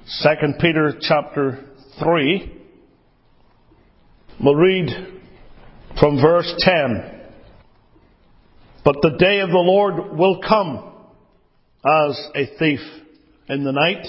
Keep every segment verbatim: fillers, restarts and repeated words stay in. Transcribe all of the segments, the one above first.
Second Peter chapter three. We'll read from verse ten. But the day of the Lord will come as a thief in the night,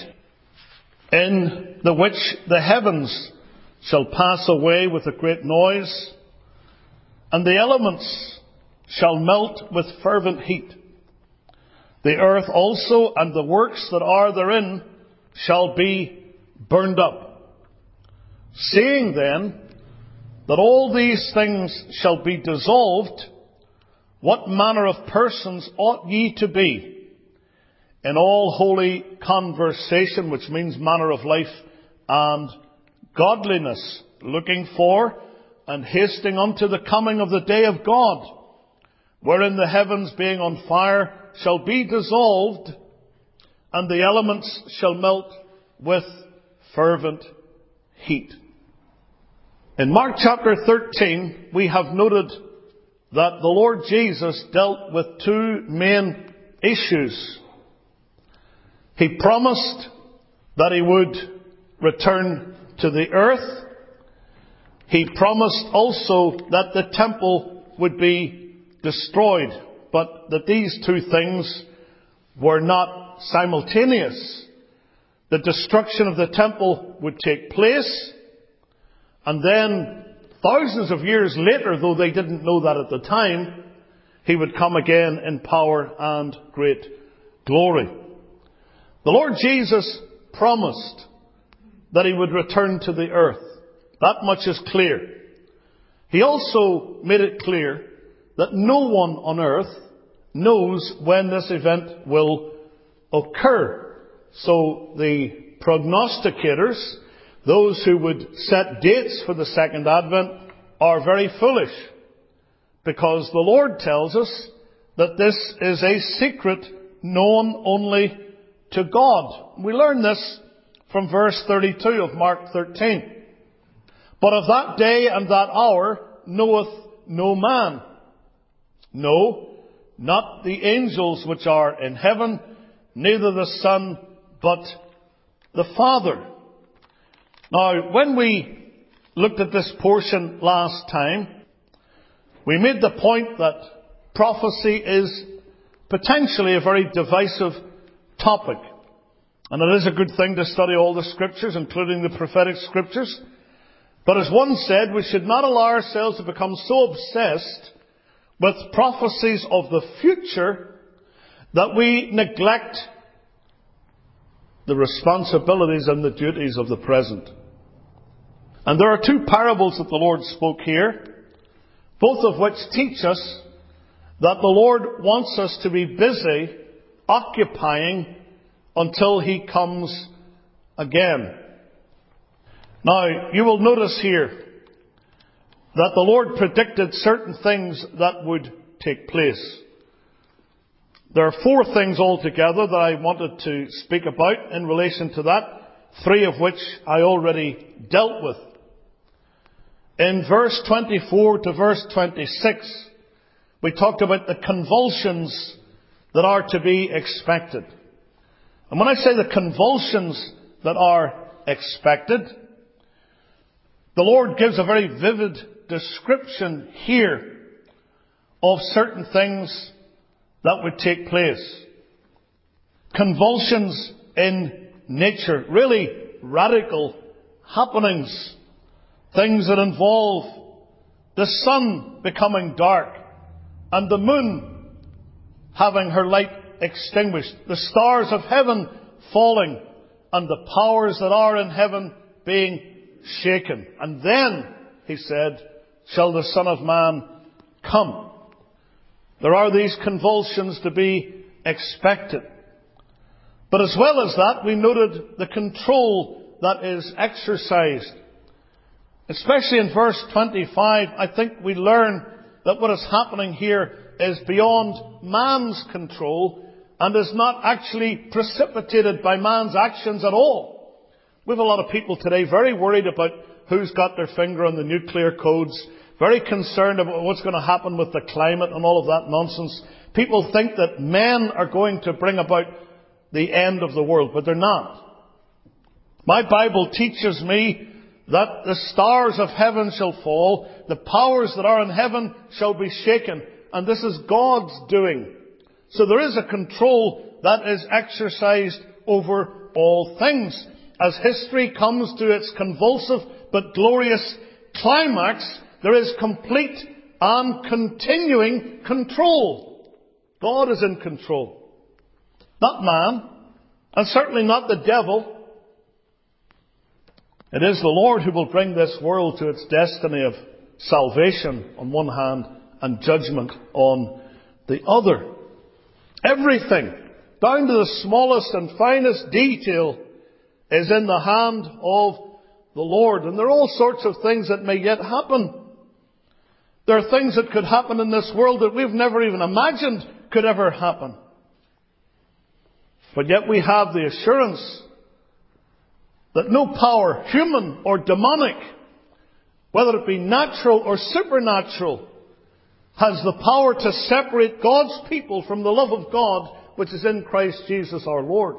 in the which the heavens shall pass away with a great noise, and the elements shall melt with fervent heat. The earth also and the works that are therein shall be burned up. Seeing then that all these things shall be dissolved, what manner of persons ought ye to be in all holy conversation, which means manner of life, and godliness, looking for and hasting unto the coming of the day of God, wherein the heavens being on fire shall be dissolved, and the elements shall melt with fervent heat. In Mark chapter thirteen, we have noted that the Lord Jesus dealt with two main issues. He promised that He would return to the earth. He promised also that the temple would be destroyed, but that these two things were not simultaneous. The destruction of the temple would take place, and then thousands of years later, though they didn't know that at the time, He would come again in power and great glory. The Lord Jesus promised that He would return to the earth. That much is clear. He also made it clear that no one on earth knows when this event will occur. So the prognosticators, those who would set dates for the second advent, are very foolish, because the Lord tells us that this is a secret known only to God. We learn this from verse thirty-two of Mark thirteen. But of that day and that hour knoweth no man, no, not the angels which are in heaven, neither the Son, but the Father. Now, when we looked at this portion last time, we made the point that prophecy is potentially a very divisive topic. And it is a good thing to study all the scriptures, including the prophetic scriptures. But as one said, we should not allow ourselves to become so obsessed with prophecies of the future that we neglect the responsibilities and the duties of the present. And there are two parables that the Lord spoke here, both of which teach us that the Lord wants us to be busy, occupying, until He comes again. Now, you will notice here that the Lord predicted certain things that would take place. There are four things altogether that I wanted to speak about in relation to that, three of which I already dealt with. In verse twenty-four to verse twenty-six, we talked about the convulsions that are to be expected. And when I say the convulsions that are expected, the Lord gives a very vivid description here of certain things that would take place. Convulsions in nature, really radical happenings. Things that involve the sun becoming dark and the moon having her light extinguished, the stars of heaven falling, and the powers that are in heaven being shaken. And then, He said, shall the Son of Man come. There are these convulsions to be expected. But as well as that, we noted the control that is exercised. Especially in verse twenty-five, I think we learn that what is happening here is beyond man's control and is not actually precipitated by man's actions at all. We have a lot of people today very worried about who's got their finger on the nuclear codes, very concerned about what's going to happen with the climate and all of that nonsense. People think that men are going to bring about the end of the world, but they're not. My Bible teaches me that the stars of heaven shall fall, the powers that are in heaven shall be shaken, and this is God's doing. So there is a control that is exercised over all things. As history comes to its convulsive but glorious climax, there is complete and continuing control. God is in control. Not man, and certainly not the devil. It is the Lord who will bring this world to its destiny of salvation on one hand and judgment on the other. Everything, down to the smallest and finest detail, is in the hand of the Lord. And there are all sorts of things that may yet happen. There are things that could happen in this world that we've never even imagined could ever happen. But yet we have the assurance that no power, human or demonic, whether it be natural or supernatural, has the power to separate God's people from the love of God which is in Christ Jesus our Lord.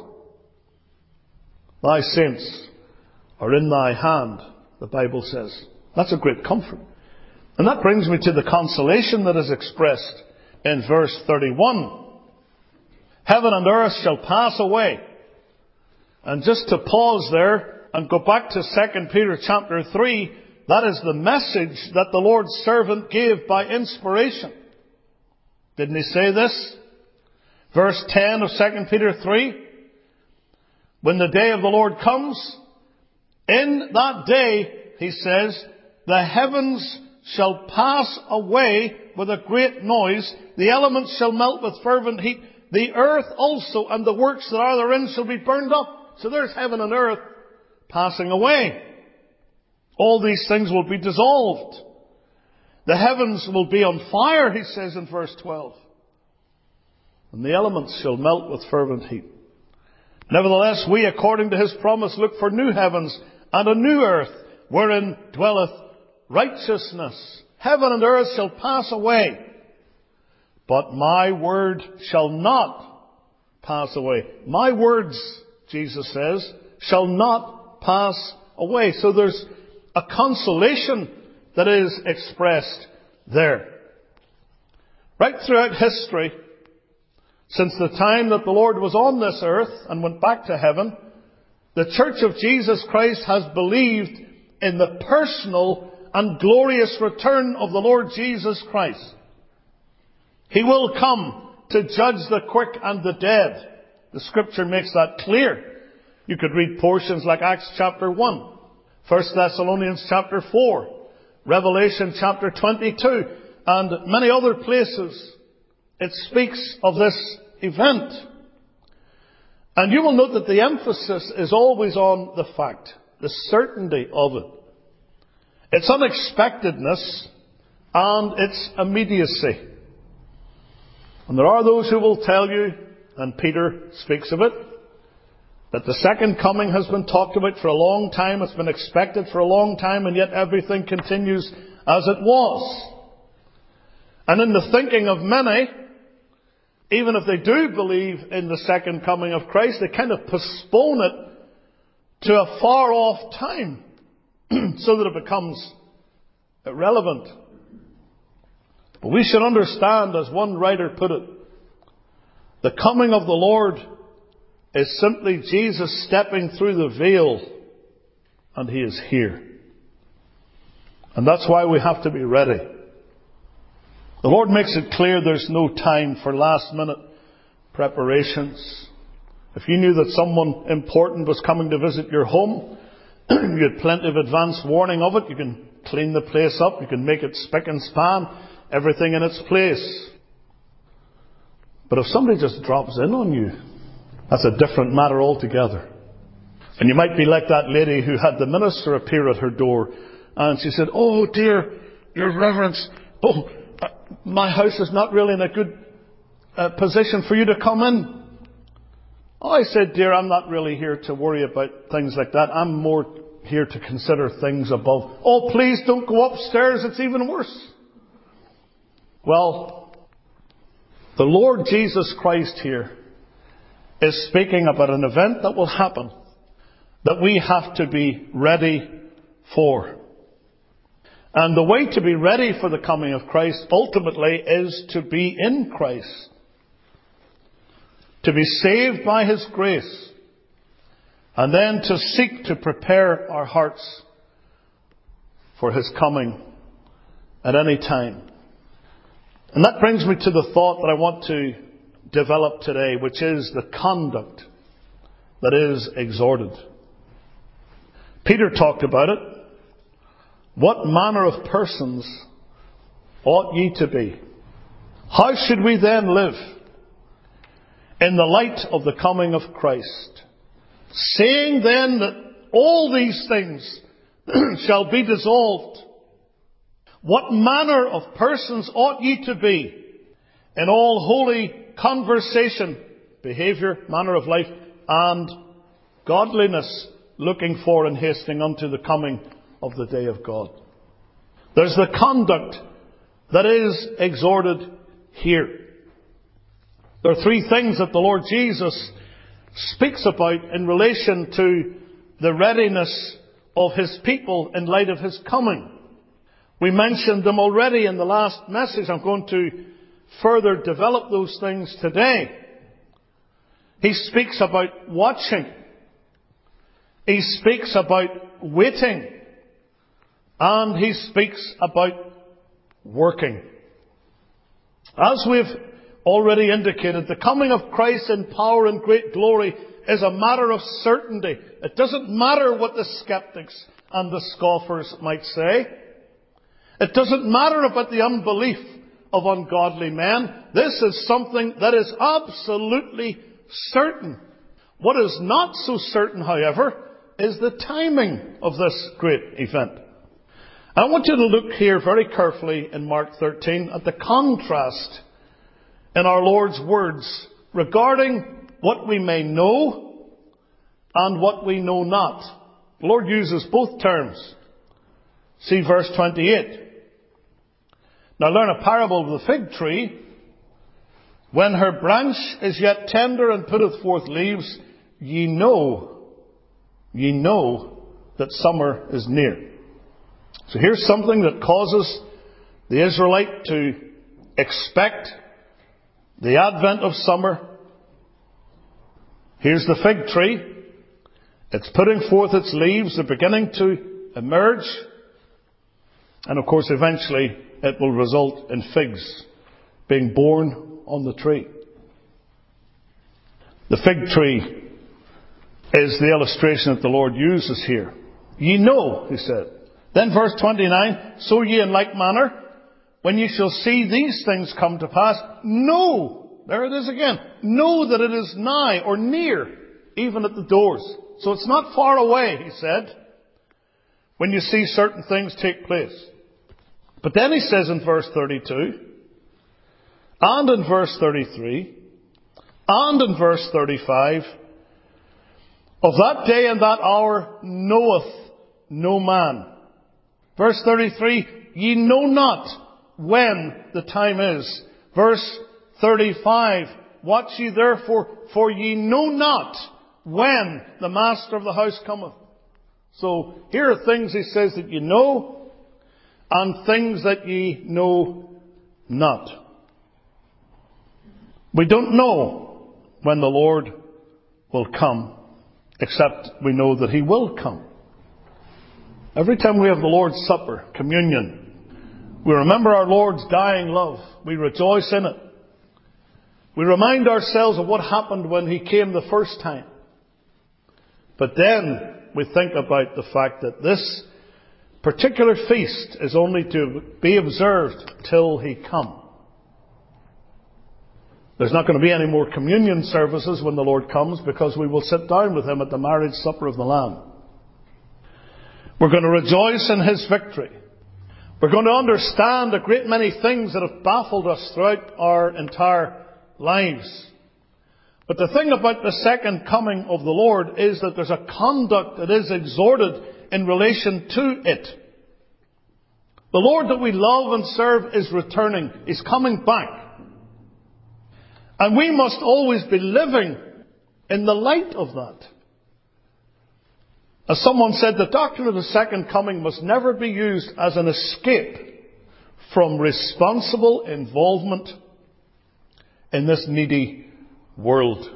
Thy saints are in thy hand, the Bible says. That's a great comfort. And that brings me to the consolation that is expressed in verse thirty-one. Heaven and earth shall pass away. And just to pause there and go back to Second Peter chapter three, that is the message that the Lord's servant gave by inspiration. Didn't he say this? Verse ten of Second Peter three. When the day of the Lord comes, in that day, he says, the heavens shall pass away with a great noise, the elements shall melt with fervent heat, the earth also and the works that are therein shall be burned up. So there's heaven and earth passing away. All these things will be dissolved. The heavens will be on fire, he says in verse twelve. And the elements shall melt with fervent heat. Nevertheless, we, according to his promise, look for new heavens and a new earth, wherein dwelleth righteousness. Heaven and earth shall pass away, but my word shall not pass away. My words, Jesus says, shall not pass away. So there's a consolation that is expressed there. Right throughout history, since the time that the Lord was on this earth and went back to heaven, the Church of Jesus Christ has believed in the personal and glorious return of the Lord Jesus Christ. He will come to judge the quick and the dead. The Scripture makes that clear. You could read portions like Acts chapter one, First Thessalonians chapter four, Revelation chapter twenty-two, and many other places. It speaks of this event. And you will note that the emphasis is always on the fact, the certainty of it. Its unexpectedness and its immediacy. And there are those who will tell you, and Peter speaks of it, that the second coming has been talked about for a long time, it's been expected for a long time, and yet everything continues as it was. And in the thinking of many, even if they do believe in the second coming of Christ, they kind of postpone it to a far off time so that it becomes irrelevant. But we should understand, as one writer put it, the coming of the Lord is simply Jesus stepping through the veil, and He is here. And that's why we have to be ready. The Lord makes it clear there's no time for last minute preparations. If you knew that someone important was coming to visit your home, you had plenty of advance warning of it. You can clean the place up. You can make it spick and span. Everything in its place. But if somebody just drops in on you, that's a different matter altogether. And you might be like that lady who had the minister appear at her door. And she said, "Oh dear, Your Reverence, oh, my house is not really in a good uh, position for you to come in." Oh, I said, "Dear, I'm not really here to worry about things like that. I'm more here to consider things above." "Oh, please don't go upstairs. It's even worse." Well, the Lord Jesus Christ here is speaking about an event that will happen. that we have to be ready for. And the way to be ready for the coming of Christ ultimately is to be in Christ. To be saved by His grace. And then to seek to prepare our hearts for His coming at any time. And that brings me to the thought that I want to develop today, which is the conduct that is exhorted. Peter talked about it. What manner of persons ought ye to be? How should we then live in the light of the coming of Christ? Saying then that all these things shall be dissolved, what manner of persons ought ye to be in all holy conversation, behaviour, manner of life, and godliness, looking for and hastening unto the coming of the day of God? There's the conduct that is exhorted here. There are three things that the Lord Jesus speaks about in relation to the readiness of His people in light of His coming. We mentioned them already in the last message. I'm going to further develop those things today. He speaks about watching. He speaks about waiting. And He speaks about working. As we've already indicated, the coming of Christ in power and great glory is a matter of certainty. It doesn't matter what the skeptics and the scoffers might say. It doesn't matter about the unbelief of ungodly men. This is something that is absolutely certain. What is not so certain, however, is the timing of this great event. I want you to look here very carefully in Mark thirteen at the contrast in our Lord's words regarding what we may know and what we know not. The Lord uses both terms. See verse twenty-eight. Now learn a parable of the fig tree. When her branch is yet tender and putteth forth leaves, ye know, ye know that summer is near. So here's something that causes the Israelite to expect the advent of summer. Here's the fig tree. It's putting forth its leaves. They're beginning to emerge. And of course, eventually, it will result in figs being borne on the tree. The fig tree is the illustration that the Lord uses here. Ye know, He said. Then verse twenty-nine, so ye in like manner, when ye shall see these things come to pass, know, there it is again, know that it is nigh or near, even at the doors. So it's not far away, He said, when you see certain things take place. But then He says in verse thirty-two, and in verse thirty-three, and in verse thirty-five, of that day and that hour knoweth no man. Verse thirty-three, ye know not when the time is. Verse thirty-five, watch ye therefore, for ye know not when the master of the house cometh. So here are things He says that you know, and things that ye know not. We don't know when the Lord will come, except we know that He will come. Every time we have the Lord's Supper, communion, we remember our Lord's dying love. We rejoice in it. We remind ourselves of what happened when He came the first time. But then we think about the fact that this particular feast is only to be observed till He come. There's not going to be any more communion services when the Lord comes, because we will sit down with Him at the marriage supper of the Lamb. We're going to rejoice in His victory. We're going to understand a great many things that have baffled us throughout our entire lives. But the thing about the second coming of the Lord is that there's a conduct that is exhorted in relation to it. The Lord that we love and serve is returning. He's coming back. And we must always be living in the light of that. As someone said, the doctrine of the second coming must never be used as an escape from responsible involvement in this needy world.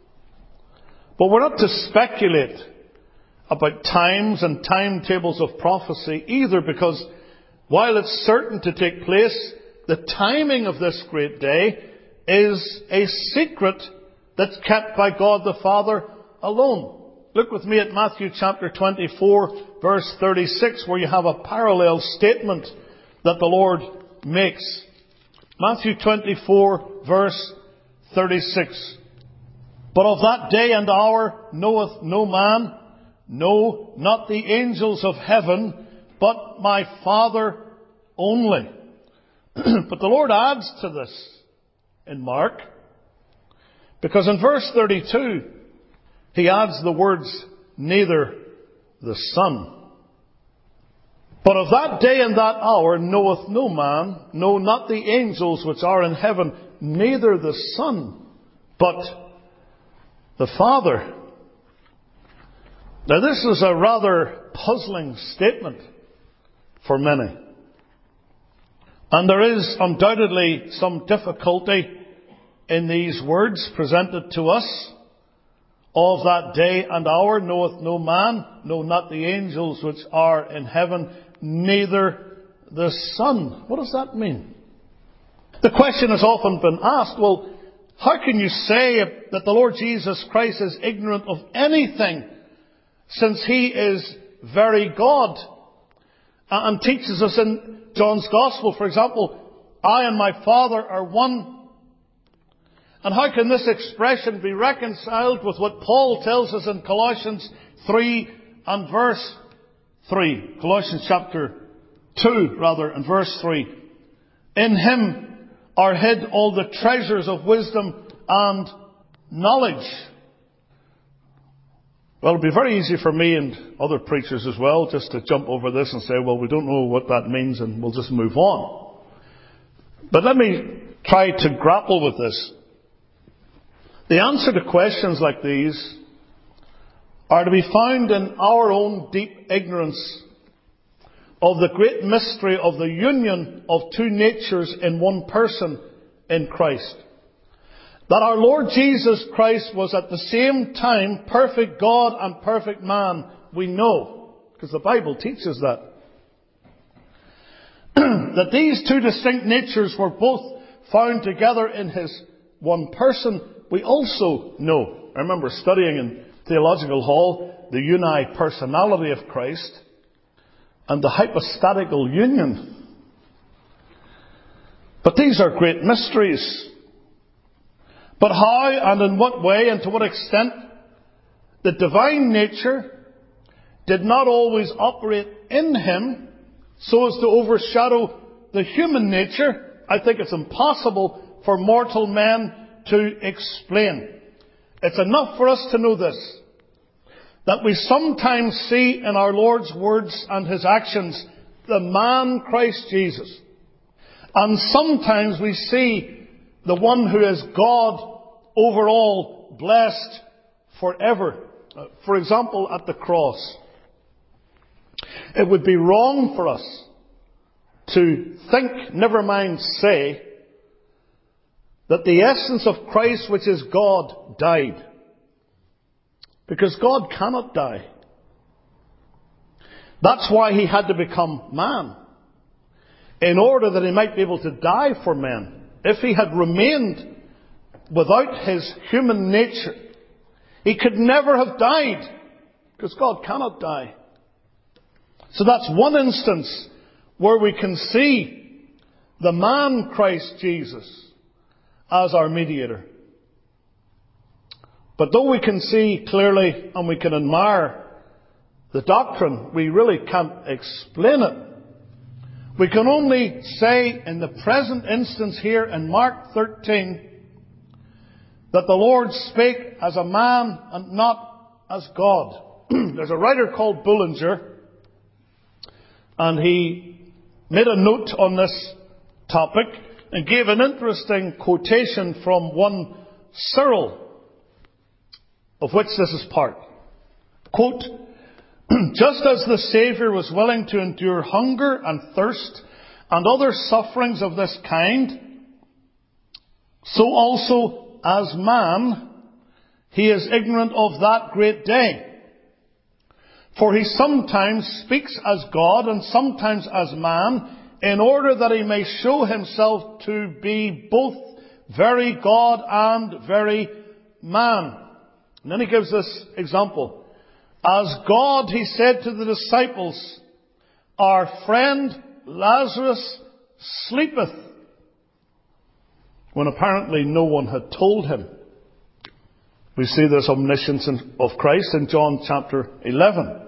But we're not to speculate about times and timetables of prophecy either, because while it's certain to take place, the timing of this great day is a secret that's kept by God the Father alone. Look with me at Matthew chapter twenty-four, verse thirty-six, where you have a parallel statement that the Lord makes. Matthew twenty-four, verse thirty-six. But of that day and hour knoweth no man, no, not the angels of heaven, but my Father only. But the Lord adds to this in Mark, because in verse thirty-two, He adds the words, neither the Son. But of that day and that hour knoweth no man, no, not the angels which are in heaven, neither the Son, but the Father. Now this is a rather puzzling statement for many. And there is undoubtedly some difficulty in these words presented to us. Of that day and hour knoweth no man, no, not the angels which are in heaven, neither the Son. What does that mean? The question has often been asked, well, how can you say that the Lord Jesus Christ is ignorant of anything, since He is very God? And teaches us in John's Gospel, for example, I and my Father are one. And how can this expression be reconciled with what Paul tells us in Colossians three and verse three? Colossians chapter two, rather, and verse three. In Him are hid all the treasures of wisdom and knowledge. Well, it'll be very easy for me and other preachers as well just to jump over this and say, well, we don't know what that means and we'll just move on. But let me try to grapple with this. The answer to questions like these are to be found in our own deep ignorance of the great mystery of the union of two natures in one person in Christ. That our Lord Jesus Christ was at the same time perfect God and perfect man, we know, because the Bible teaches that. That these two distinct natures were both found together in His one person, we also know. I remember studying in Theological Hall the uni-personality of Christ and the hypostatical union. But these are great mysteries. But how and in what way and to what extent the divine nature did not always operate in Him so as to overshadow the human nature, I think it's impossible for mortal men to explain. It's enough for us to know this, that we sometimes see in our Lord's words and His actions the man Christ Jesus. And sometimes we see the one who is God over all, blessed forever. For example, at the cross. It would be wrong for us to think, never mind say, that the essence of Christ, which is God, died. Because God cannot die. That's why He had to become man. In order that He might be able to die for men. If He had remained without His human nature, He could never have died. Because God cannot die. So that's one instance where we can see the man Christ Jesus as our mediator. But though we can see clearly and we can admire the doctrine, we really can't explain it. We can only say in the present instance here in Mark thirteen that the Lord spake as a man and not as God. There's a writer called Bullinger, and he made a note on this topic and gave an interesting quotation from one Cyril, of which this is part. Quote, Just as the Saviour was willing to endure hunger and thirst and other sufferings of this kind, so also as man, he is ignorant of that great day. For he sometimes speaks as God and sometimes as man, in order that he may show himself to be both very God and very man. And then he gives this example. As God, he said to the disciples, our friend Lazarus sleepeth, when apparently no one had told him. We see this omniscience of Christ in John chapter eleven.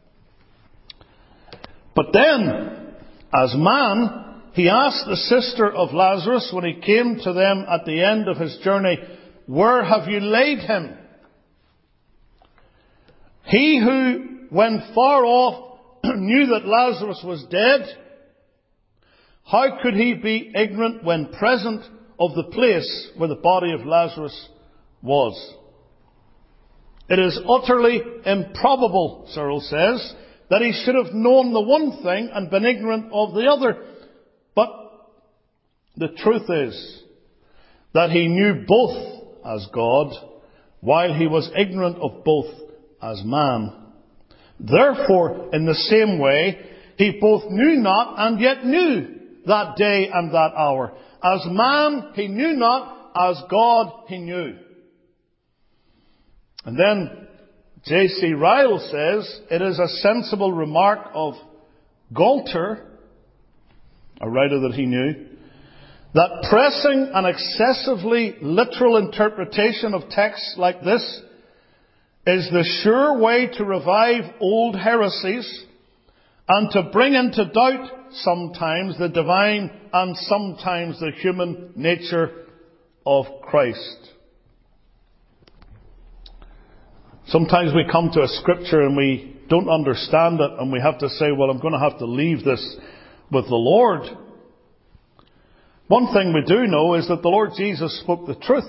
But then, as man, he asked the sister of Lazarus when he came to them at the end of his journey, where have you laid him? He who, when far off, knew that Lazarus was dead, how could he be ignorant when present of the place where the body of Lazarus was? It is utterly improbable, Cyril says, that he should have known the one thing and been ignorant of the other. But the truth is that he knew both as God, while he was ignorant of both as man. Therefore, in the same way, he both knew not and yet knew that day and that hour. As man, he knew not. As God, he knew. And then J C Ryle says, it is a sensible remark of Gualter, a writer that he knew, that pressing an excessively literal interpretation of texts like this is the sure way to revive old heresies and to bring into doubt sometimes the divine and sometimes the human nature of Christ. Sometimes we come to a scripture and we don't understand it and we have to say, well, I'm going to have to leave this with the Lord. One thing we do know is that the Lord Jesus spoke the truth.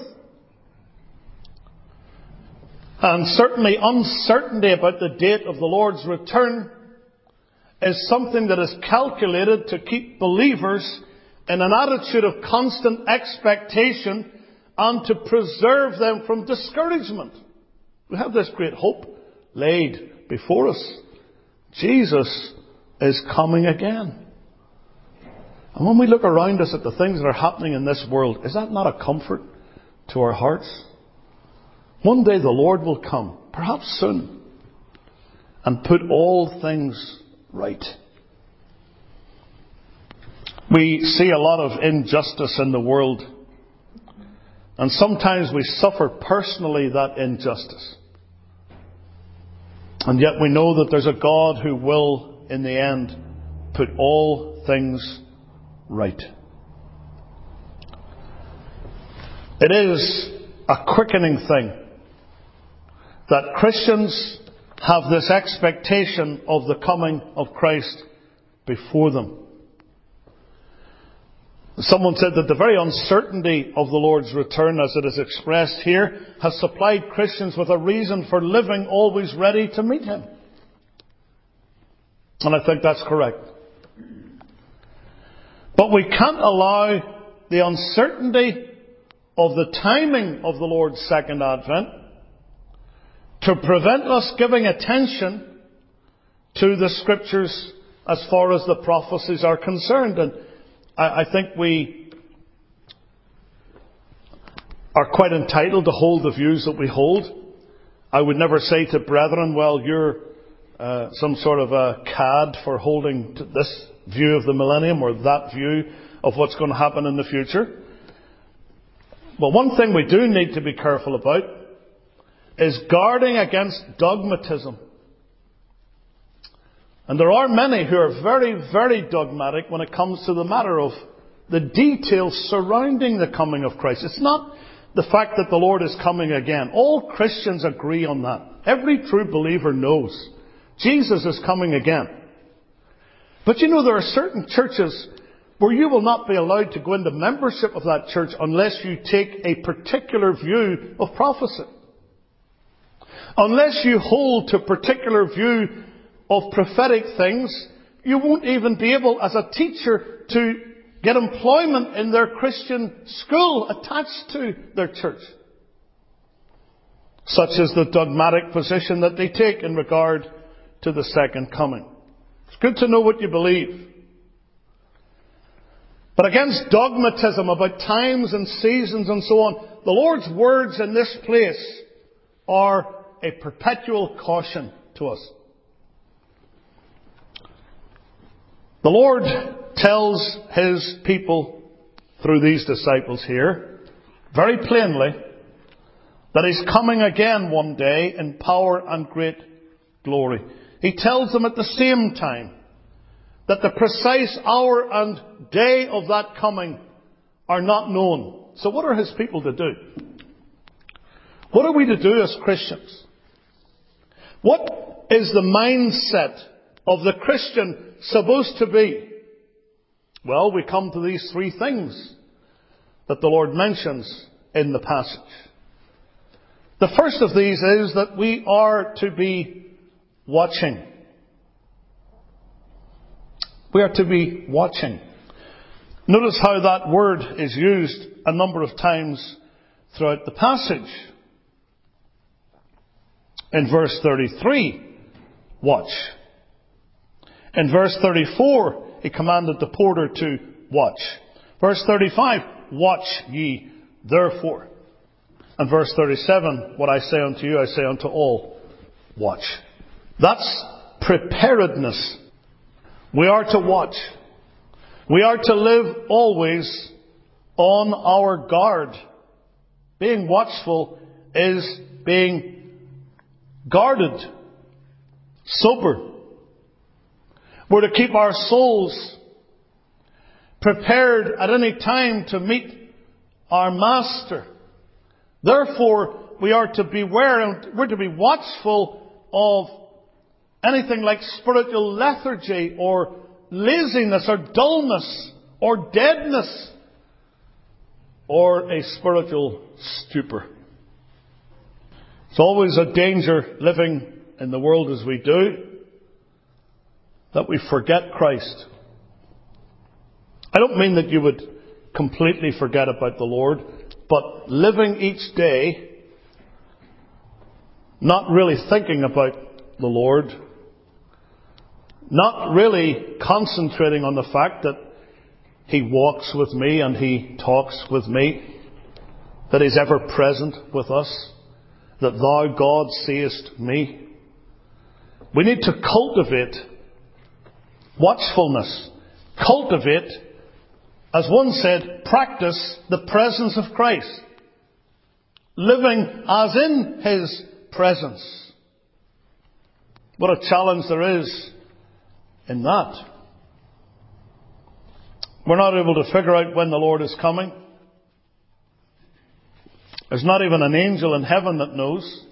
And certainly uncertainty about the date of the Lord's return is something that is calculated to keep believers in an attitude of constant expectation and to preserve them from discouragement. We have this great hope laid before us. Jesus is coming again. And when we look around us at the things that are happening in this world, is that not a comfort to our hearts? One day the Lord will come, perhaps soon, and put all things right. We see a lot of injustice in the world, and sometimes we suffer personally that injustice. And yet we know that there's a God who will, in the end, put all things right. It is a quickening thing that Christians have this expectation of the coming of Christ before them. Someone said that the very uncertainty of the Lord's return, as it is expressed here, has supplied Christians with a reason for living always ready to meet Him. And I think that's correct. But we can't allow the uncertainty of the timing of the Lord's second advent to prevent us giving attention to the Scriptures as far as the prophecies are concerned. And I think we are quite entitled to hold the views that we hold. I would never say to brethren, well, you're uh, some sort of a cad for holding to this view of the millennium or that view of what's going to happen in the future. But one thing we do need to be careful about is guarding against dogmatism. And there are many who are very, very dogmatic when it comes to the matter of the details surrounding the coming of Christ. It's not the fact that the Lord is coming again. All Christians agree on that. Every true believer knows Jesus is coming again. But you know, there are certain churches where you will not be allowed to go into membership of that church unless you take a particular view of prophecy. Unless you hold to a particular view of prophetic things, you won't even be able, as a teacher, to get employment in their Christian school attached to their church. Such is the dogmatic position that they take in regard to the second coming. It's good to know what you believe. But against dogmatism about times and seasons and so on, the Lord's words in this place are a perpetual caution to us. The Lord tells His people through these disciples here, very plainly, that He's coming again one day in power and great glory. He tells them at the same time that the precise hour and day of that coming are not known. So what are His people to do? What are we to do as Christians? What is the mindset of the Christian supposed to be? Well, we come to these three things that the Lord mentions in the passage. The first of these is that we are to be watching. We are to be watching. Notice how that word is used a number of times throughout the passage. In verse thirty-three, watch. In verse thirty-four, He commanded the porter to watch. Verse thirty-five, watch ye therefore. And verse thirty-seven, what I say unto you, I say unto all, watch. That's preparedness. We are to watch. We are to live always on our guard. Being watchful is being guarded, sober. We're to keep our souls prepared at any time to meet our Master. Therefore, we are to beware and we're to be watchful of anything like spiritual lethargy or laziness or dullness or deadness or a spiritual stupor. It's always a danger living in the world as we do that we forget Christ. I don't mean that you would completely forget about the Lord, but living each day not really thinking about the Lord, not really concentrating on the fact that He walks with me and He talks with me, that He's ever present with us, that Thou, God, seest me. We need to cultivate watchfulness. Cultivate, as one said, practice the presence of Christ. Living as in His presence. What a challenge there is in that. We're not able to figure out when the Lord is coming. There's not even an angel in heaven that knows.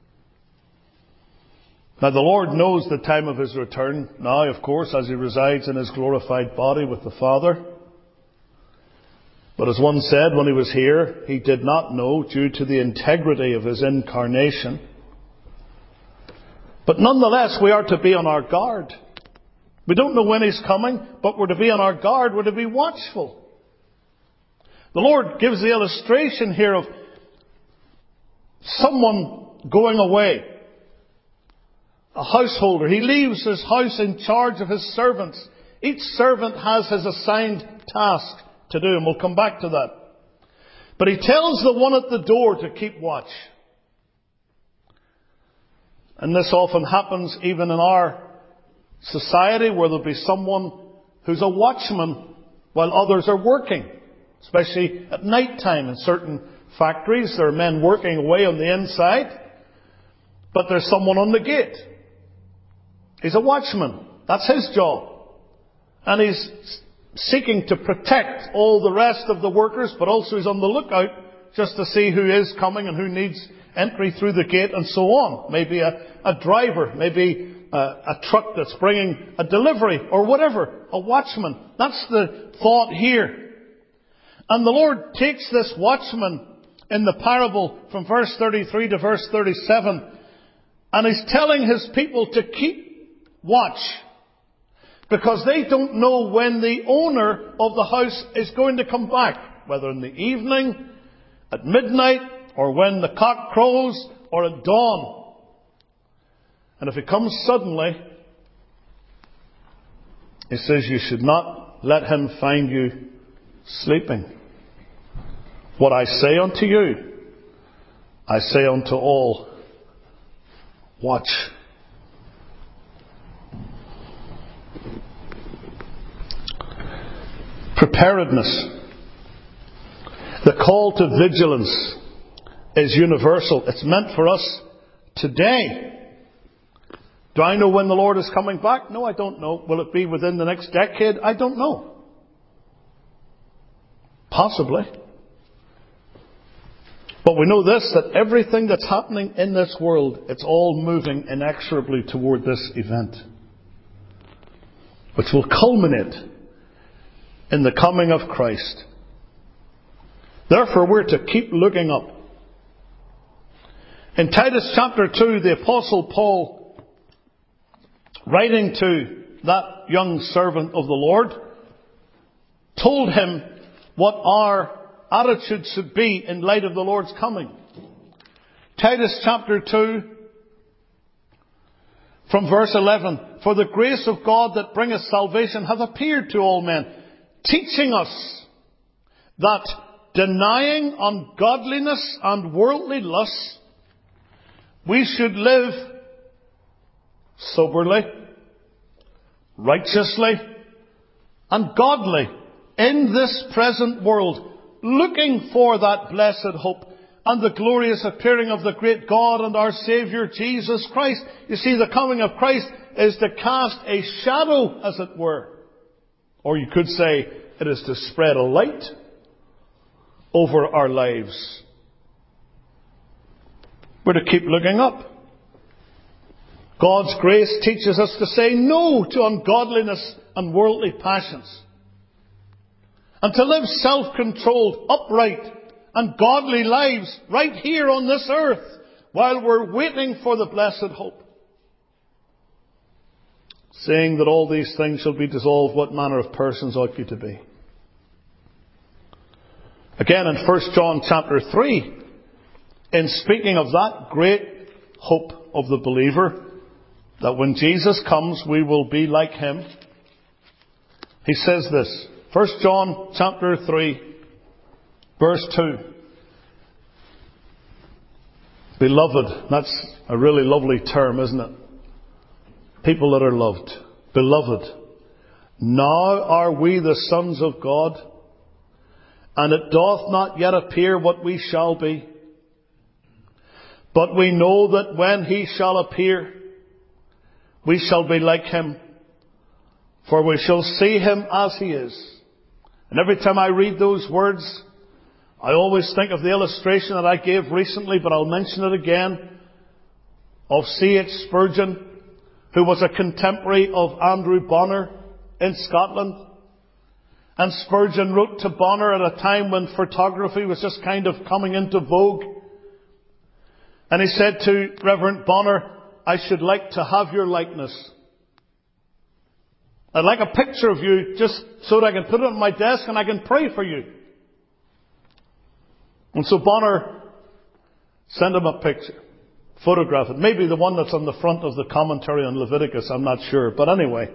Now the Lord knows the time of His return now, of course, as He resides in His glorified body with the Father. But as one said when He was here, He did not know due to the integrity of His incarnation. But nonetheless, we are to be on our guard. We don't know when He's coming, but we're to be on our guard. We're to be watchful. The Lord gives the illustration here of someone going away. A householder. He leaves his house in charge of his servants. Each servant has his assigned task to do, and we'll come back to that. But he tells the one at the door to keep watch. And this often happens even in our society, where there'll be someone who's a watchman while others are working. Especially at night time in certain factories. There are men working away on the inside, but there's someone on the gate. He's a watchman. That's his job. And he's seeking to protect all the rest of the workers, but also he's on the lookout just to see who is coming and who needs entry through the gate and so on. Maybe a, a driver, maybe a, a truck that's bringing a delivery or whatever. A watchman. That's the thought here. And the Lord takes this watchman in the parable from verse thirty-three to verse thirty-seven, and He's telling His people to keep watch. Because they don't know when the owner of the house is going to come back. Whether in the evening, at midnight, or when the cock crows, or at dawn. And if it comes suddenly, he says you should not let him find you sleeping. What I say unto you, I say unto all, watch. Preparedness. The call to vigilance is universal. It's meant for us today. Do I know when the Lord is coming back? No, I don't know. Will it be within the next decade? I don't know. Possibly. But we know this, that everything that's happening in this world, it's all moving inexorably toward this event, which will culminate in the coming of Christ. Therefore, we're to keep looking up. In Titus chapter two, the Apostle Paul, writing to that young servant of the Lord, told him what our attitude should be in light of the Lord's coming. Titus chapter two, from verse eleven. For the grace of God that bringeth salvation hath appeared to all men, teaching us that denying ungodliness and worldly lusts, we should live soberly, righteously, and godly in this present world, looking for that blessed hope and the glorious appearing of the great God and our Saviour Jesus Christ. You see, the coming of Christ is to cast a shadow, as it were. Or you could say it is to spread a light over our lives. We're to keep looking up. God's grace teaches us to say no to ungodliness and worldly passions, and to live self-controlled, upright, and godly lives right here on this earth while we're waiting for the blessed hope. Saying that all these things shall be dissolved, what manner of persons ought you to be? Again, in First John chapter three, in speaking of that great hope of the believer, that when Jesus comes we will be like him, he says this. First John chapter three, verse two. Beloved, that's a really lovely term, isn't it? People that are loved. Beloved, now are we the sons of God, and it doth not yet appear what we shall be. But we know that when he shall appear, we shall be like him, for we shall see him as he is. And every time I read those words, I always think of the illustration that I gave recently, but I'll mention it again, of C H Spurgeon, who was a contemporary of Andrew Bonner in Scotland. And Spurgeon wrote to Bonner at a time when photography was just kind of coming into vogue. And he said to Reverend Bonner, I should like to have your likeness. I'd like a picture of you just so that I can put it on my desk and I can pray for you. And so Bonner sent him a picture. Photograph it. Maybe the one that's on the front of the commentary on Leviticus, I'm not sure. But anyway,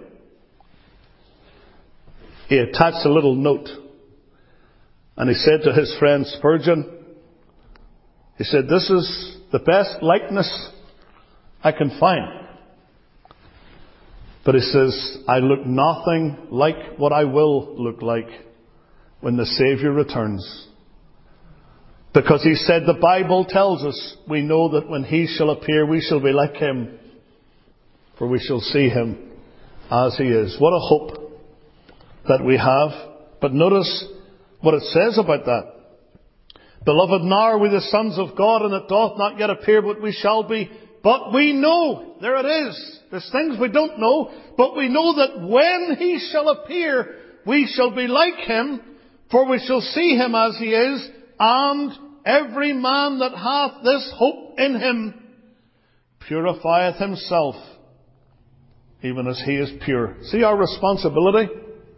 he attached a little note. And he said to his friend Spurgeon, he said, this is the best likeness I can find. But he says, I look nothing like what I will look like when the Saviour returns. Because he said, the Bible tells us, we know that when he shall appear, we shall be like him, for we shall see him as he is. What a hope that we have. But notice what it says about that. Beloved, now are we the sons of God, and it doth not yet appear what we shall be. But we know, there it is. There's things we don't know, but we know that when he shall appear, we shall be like him, for we shall see him as he is, and every man that hath this hope in him purifieth himself, even as He is pure. See our responsibility?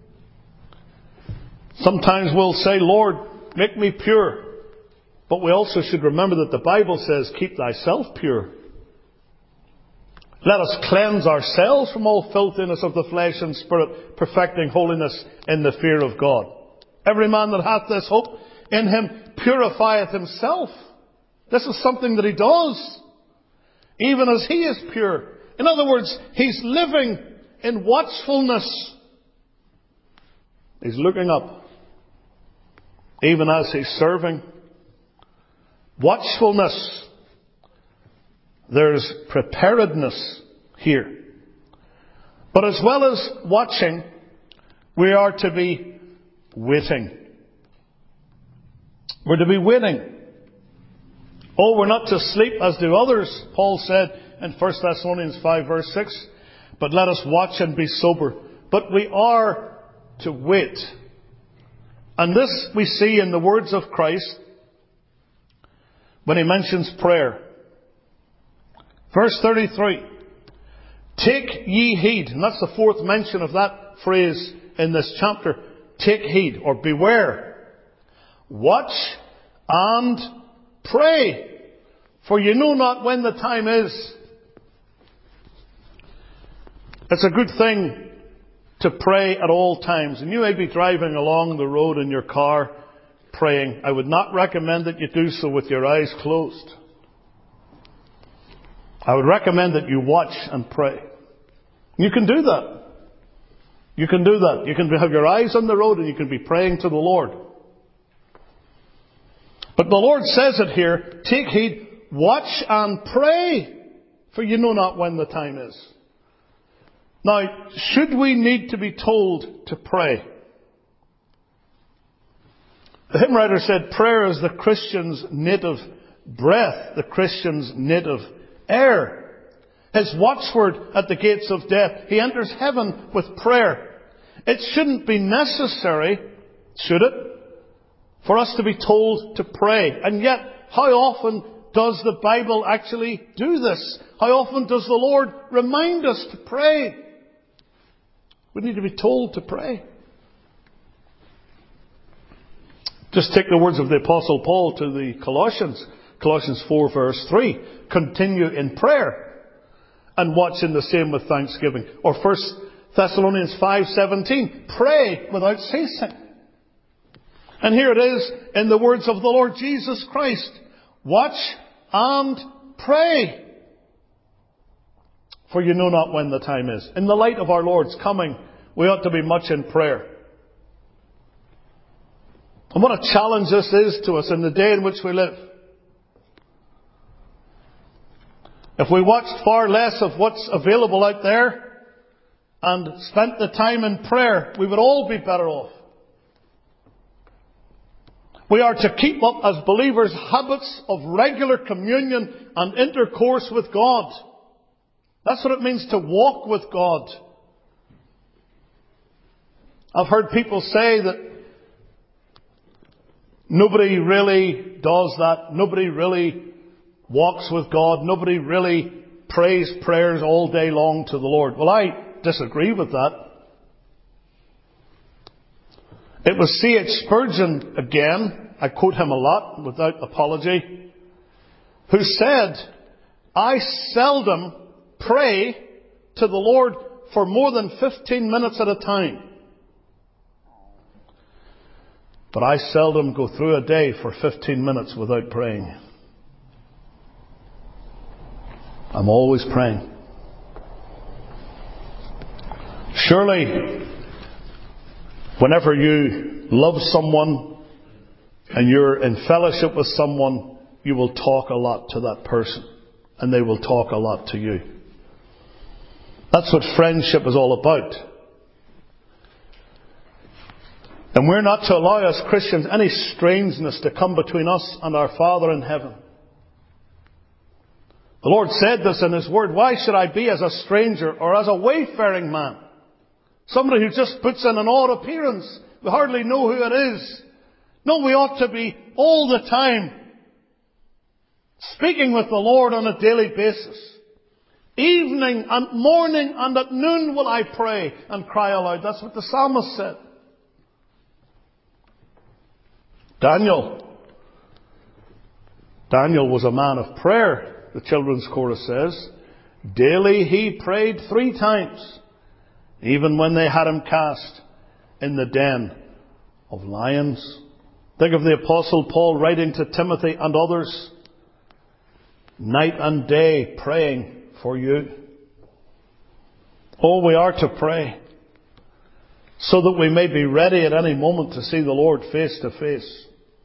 Sometimes we'll say, Lord, make me pure. But we also should remember that the Bible says, keep thyself pure. Let us cleanse ourselves from all filthiness of the flesh and spirit, perfecting holiness in the fear of God. Every man that hath this hope in Him purifieth himself. This is something that he does, even as he is pure. In other words, he's living in watchfulness. He's looking up, even as he's serving. Watchfulness. There's preparedness here. But as well as watching, we are to be waiting. We're to be waiting. Oh, we're not to sleep as do others, Paul said in First Thessalonians five verse six. But let us watch and be sober. But we are to wait. And this we see in the words of Christ when He mentions prayer. Verse thirty-three. Take ye heed. And that's the fourth mention of that phrase in this chapter. Take heed, or beware. Watch and pray, for you know not when the time is. It's a good thing to pray at all times. And you may be driving along the road in your car praying. I would not recommend that you do so with your eyes closed. I would recommend that you watch and pray. You can do that. You can do that. You can have your eyes on the road and you can be praying to the Lord. But the Lord says it here, take heed, watch and pray, for you know not when the time is. Now, should we need to be told to pray? The hymn writer said prayer is the Christian's native breath, the Christian's native air. His watchword at the gates of death. He enters heaven with prayer. It shouldn't be necessary, should it, for us to be told to pray. And yet, how often does the Bible actually do this? How often does the Lord remind us to pray? We need to be told to pray. Just take the words of the Apostle Paul to the Colossians. Colossians four verse three. Continue in prayer and watch in the same with thanksgiving. Or First Thessalonians five seventeen. Pray without ceasing. And here it is in the words of the Lord Jesus Christ. Watch and pray, for you know not when the time is. In the light of our Lord's coming, we ought to be much in prayer. And what a challenge this is to us in the day in which we live. If we watched far less of what's available out there and spent the time in prayer, we would all be better off. We are to keep up as believers habits of regular communion and intercourse with God. That's what it means to walk with God. I've heard people say that nobody really does that. Nobody really walks with God. Nobody really prays prayers all day long to the Lord. Well, I disagree with that. It was C H Spurgeon again, I quote him a lot without apology, who said, I seldom pray to the Lord for more than fifteen minutes at a time. But I seldom go through a day for fifteen minutes without praying. I'm always praying. Surely, whenever you love someone and you're in fellowship with someone, you will talk a lot to that person. And they will talk a lot to you. That's what friendship is all about. And we're not to allow as Christians any strangeness to come between us and our Father in heaven. The Lord said this in His Word. Why should I be as a stranger or as a wayfaring man? Somebody who just puts in an odd appearance. We hardly know who it is. No, we ought to be all the time speaking with the Lord on a daily basis. Evening and morning and at noon will I pray and cry aloud. That's what the psalmist said. Daniel. Daniel was a man of prayer, the children's chorus says. Daily he prayed three times, even when they had him cast in the den of lions. Think of the Apostle Paul writing to Timothy and others, night and day praying for you. Oh, we are to pray so that we may be ready at any moment to see the Lord face to face.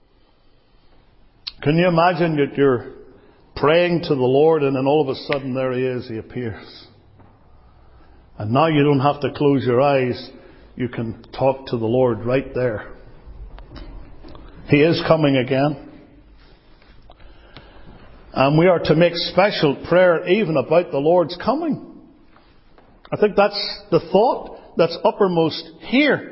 Can you imagine that you're praying to the Lord and then all of a sudden there he is, he appears. And now you don't have to close your eyes. You can talk to the Lord right there. He is coming again. And we are to make special prayer even about the Lord's coming. I think that's the thought that's uppermost here.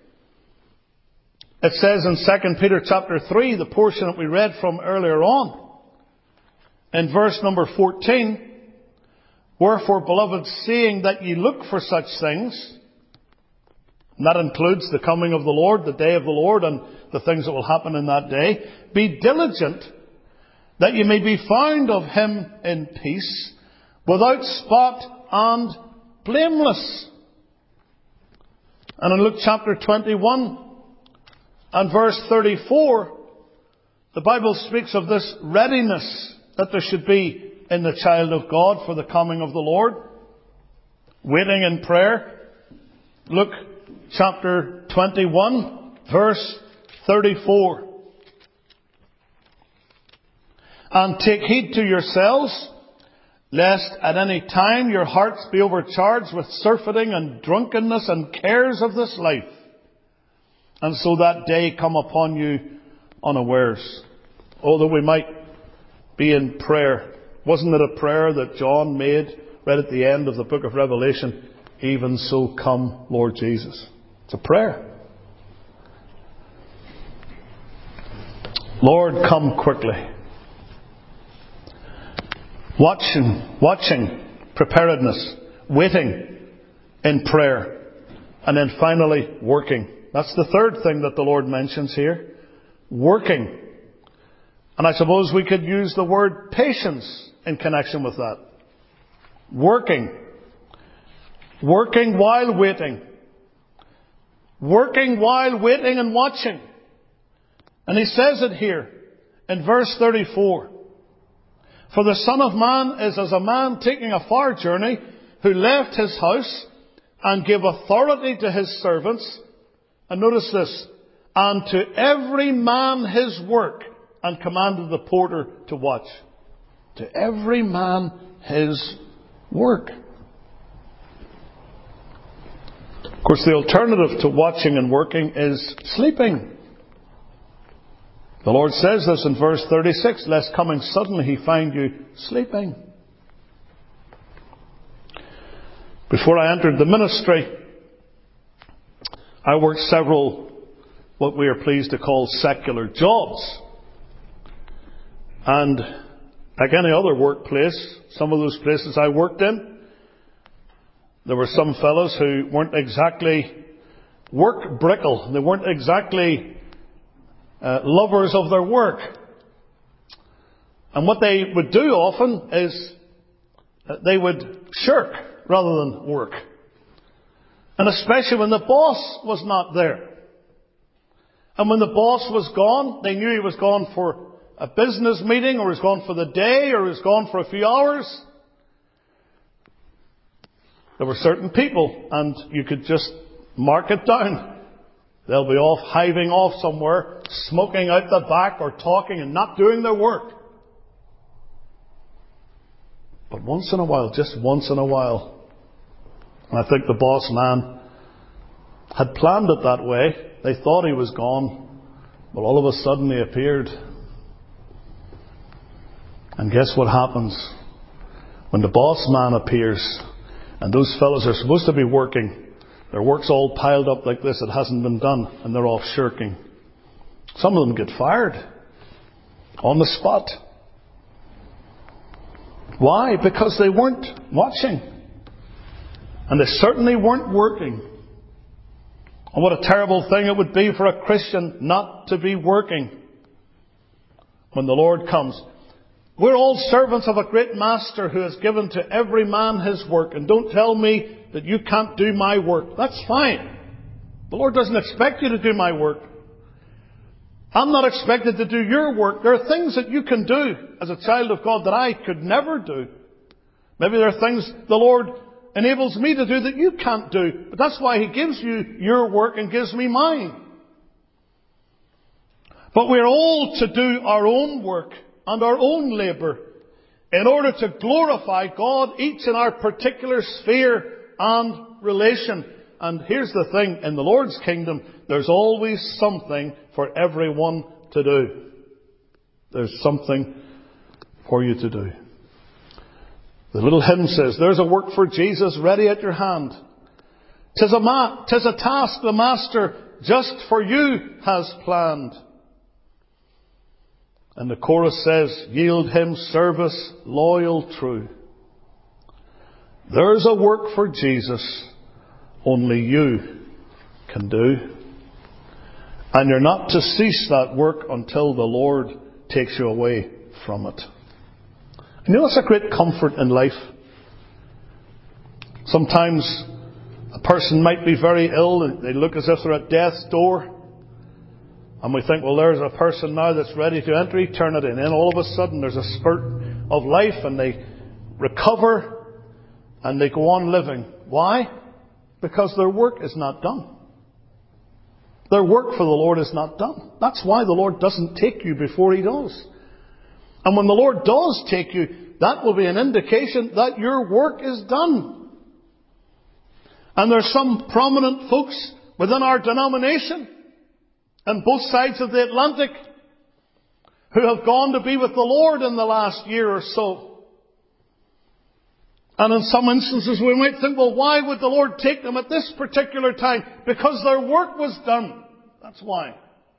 It says in Second Peter chapter three, the portion that we read from earlier on, in verse number fourteen, wherefore, beloved, seeing that ye look for such things, and that includes the coming of the Lord, the day of the Lord, and the things that will happen in that day, be diligent that ye may be found of him in peace, without spot and blameless. And in Luke chapter twenty-one and verse thirty-four, the Bible speaks of this readiness that there should be in the child of God for the coming of the Lord. Waiting in prayer. Luke chapter twenty-one, verse thirty-four. And take heed to yourselves, lest at any time your hearts be overcharged with surfeiting and drunkenness and cares of this life, and so that day come upon you unawares. Oh, that we might be in prayer. Wasn't it a prayer that John made right at the end of the book of Revelation? Even so come, Lord Jesus. It's a prayer. Lord, come quickly. Watching, watching, preparedness, waiting in prayer, and then finally working. That's the third thing that the Lord mentions here. Working. And I suppose we could use the word patience in connection with that. Working. Working while waiting. Working while waiting and watching. And he says it here in verse thirty-four. For the Son of Man is as a man taking a far journey, who left his house and gave authority to his servants. And notice this. And to every man his work, and commanded the porter to watch. To every man his work. Of course, the alternative to watching and working is sleeping. The Lord says this in verse thirty-six, lest coming suddenly he find you sleeping. Before I entered the ministry, I worked several, what we are pleased to call secular jobs. And like any other workplace, some of those places I worked in, there were some fellows who weren't exactly work brickle. They weren't exactly uh, lovers of their work. And what they would do often is they would shirk rather than work. And especially when the boss was not there. And when the boss was gone, they knew he was gone for a business meeting, or he was gone for the day, or he was gone for a few hours. There were certain people, and you could just mark it down. They'll be off, hiving off somewhere, smoking out the back, or talking and not doing their work. But once in a while, just once in a while, and I think the boss man had planned it that way. They thought he was gone, but all of a sudden he appeared. And guess what happens? When the boss man appears, and those fellows are supposed to be working, their work's all piled up like this, it hasn't been done, and they're off shirking. Some of them get fired on the spot. Why? Because they weren't watching. And they certainly weren't working. And what a terrible thing it would be for a Christian not to be working when the Lord comes. We're all servants of a great master who has given to every man his work. And don't tell me that you can't do my work. That's fine. The Lord doesn't expect you to do my work. I'm not expected to do your work. There are things that you can do as a child of God that I could never do. Maybe there are things the Lord enables me to do that you can't do. But that's why He gives you your work and gives me mine. But we're all to do our own work and our own labour in order to glorify God, each in our particular sphere and relation. And here's the thing, in the Lord's kingdom, there's always something for everyone to do. There's something for you to do. The little hymn says, there's a work for Jesus ready at your hand. 'Tis a, ma- 'tis a task the Master just for you has planned. And the chorus says, yield Him service loyal, true. There's a work for Jesus only you can do. And you're not to cease that work until the Lord takes you away from it. And you know, it's a great comfort in life. Sometimes a person might be very ill and they look as if they're at death's door. And we think, well, there's a person now that's ready to enter eternity. And then all of a sudden there's a spurt of life and they recover and they go on living. Why? Because their work is not done. Their work for the Lord is not done. That's why the Lord doesn't take you before He does. And when the Lord does take you, that will be an indication that your work is done. And there's some prominent folks within our denomination, on both sides of the Atlantic, who have gone to be with the Lord in the last year or so. And in some instances we might think, well, why would the Lord take them at this particular time? Because their work was done. That's why.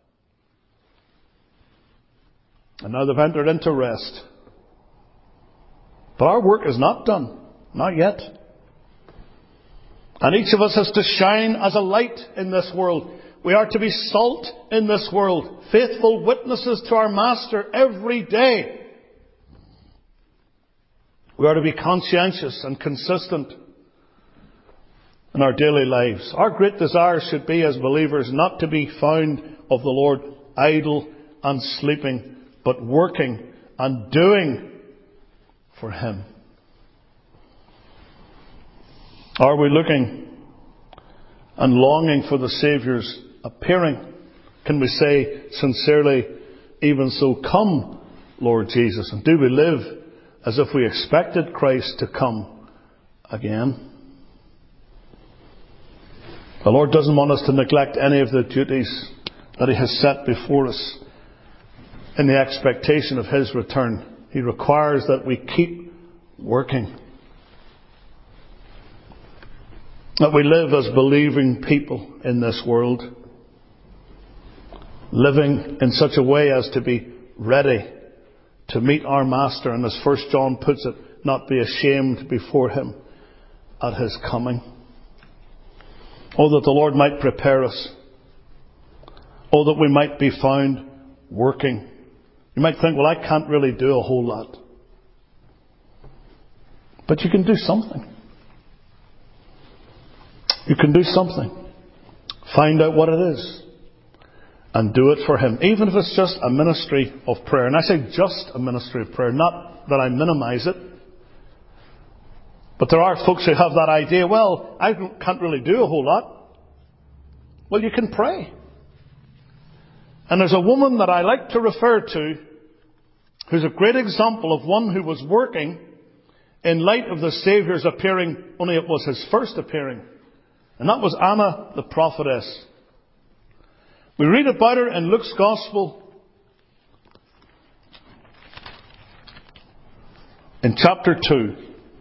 And now they've entered into rest. But our work is not done. Not yet. And each of us has to shine as a light in this world. We are to be salt in this world. Faithful witnesses to our Master every day. We are to be conscientious and consistent in our daily lives. Our great desire should be as believers not to be found of the Lord idle and sleeping, but working and doing for Him. Are we looking and longing for the Saviour's appearing? Can we say sincerely, even so, come, Lord Jesus? And do we live as if we expected Christ to come again? The Lord doesn't want us to neglect any of the duties that He has set before us in the expectation of His return. He requires that we keep working. That we live as believing people in this world. Living in such a way as to be ready to meet our Master. And as First John puts it, not be ashamed before Him at His coming. Oh, that the Lord might prepare us. Oh, that we might be found working. You might think, well, I can't really do a whole lot. But you can do something. You can do something. Find out what it is. And do it for Him. Even if it's just a ministry of prayer. And I say just a ministry of prayer. Not that I minimize it. But there are folks who have that idea, well, I can't really do a whole lot. Well, you can pray. And there's a woman that I like to refer to who's a great example of one who was working in light of the Saviour's appearing, only it was His first appearing. And that was Anna the prophetess. We read about her in Luke's Gospel in chapter two.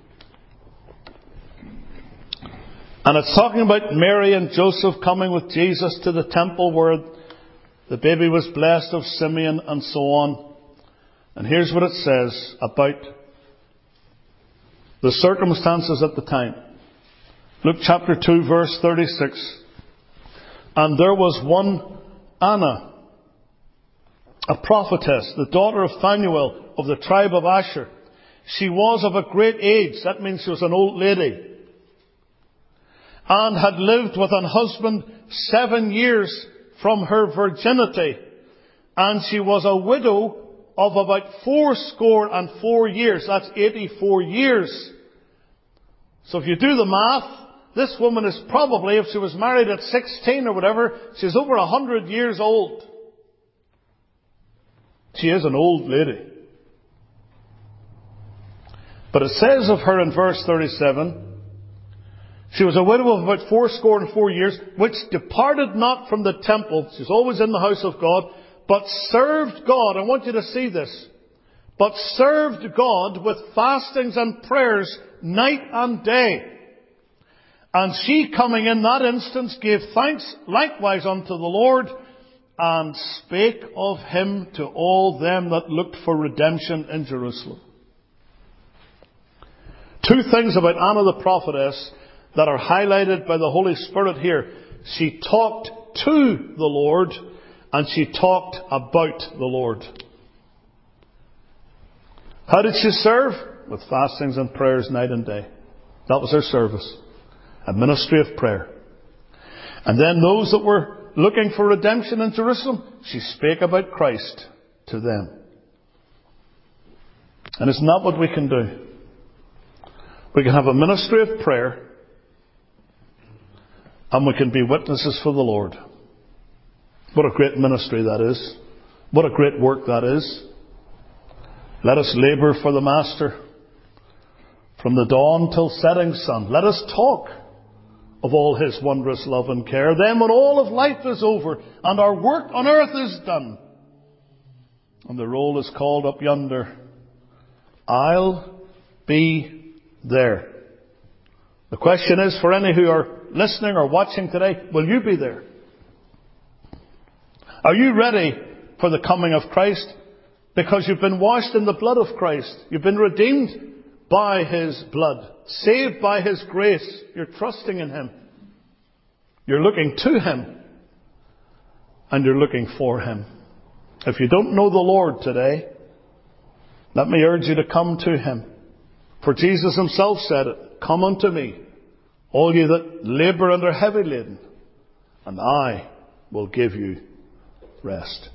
And it's talking about Mary and Joseph coming with Jesus to the temple where the baby was blessed of Simeon and so on. And here's what it says about the circumstances at the time. Luke chapter two, verse thirty-six. And there was one Anna, a prophetess, the daughter of Phanuel of the tribe of Asher. She was of a great age. That means she was an old lady. And had lived with an husband seven years from her virginity. And she was a widow of about fourscore and four years. That's eighty-four years. So if you do the math, this woman is probably, if she was married at sixteen or whatever, she's over a hundred years old. She is an old lady. But it says of her in verse thirty-seven, she was a widow of about fourscore and four years, which departed not from the temple. She's always in the house of God, but served God. I want you to see this. But served God with fastings and prayers night and day. And she, coming in that instance, gave thanks likewise unto the Lord, and spake of him to all them that looked for redemption in Jerusalem. Two things about Anna the prophetess that are highlighted by the Holy Spirit here. She talked to the Lord, and she talked about the Lord. How did she serve? With fastings and prayers night and day. That was her service. A ministry of prayer. And then those that were looking for redemption in Jerusalem, she spake about Christ to them. And isn't that what we can do? We can have a ministry of prayer, and we can be witnesses for the Lord. What a great ministry that is. What a great work that is. Let us labour for the Master from the dawn till setting sun. Let us talk of all His wondrous love and care. Then when all of life is over and our work on earth is done, and the roll is called up yonder, I'll be there. The question is, for any who are listening or watching today, will you be there? Are you ready for the coming of Christ? Because you've been washed in the blood of Christ. You've been redeemed by His blood. Saved by His grace. You're trusting in Him. You're looking to Him. And you're looking for Him. If you don't know the Lord today, let me urge you to come to Him. For Jesus Himself said it. Come unto me, all ye that labour and are heavy laden, and I will give you rest.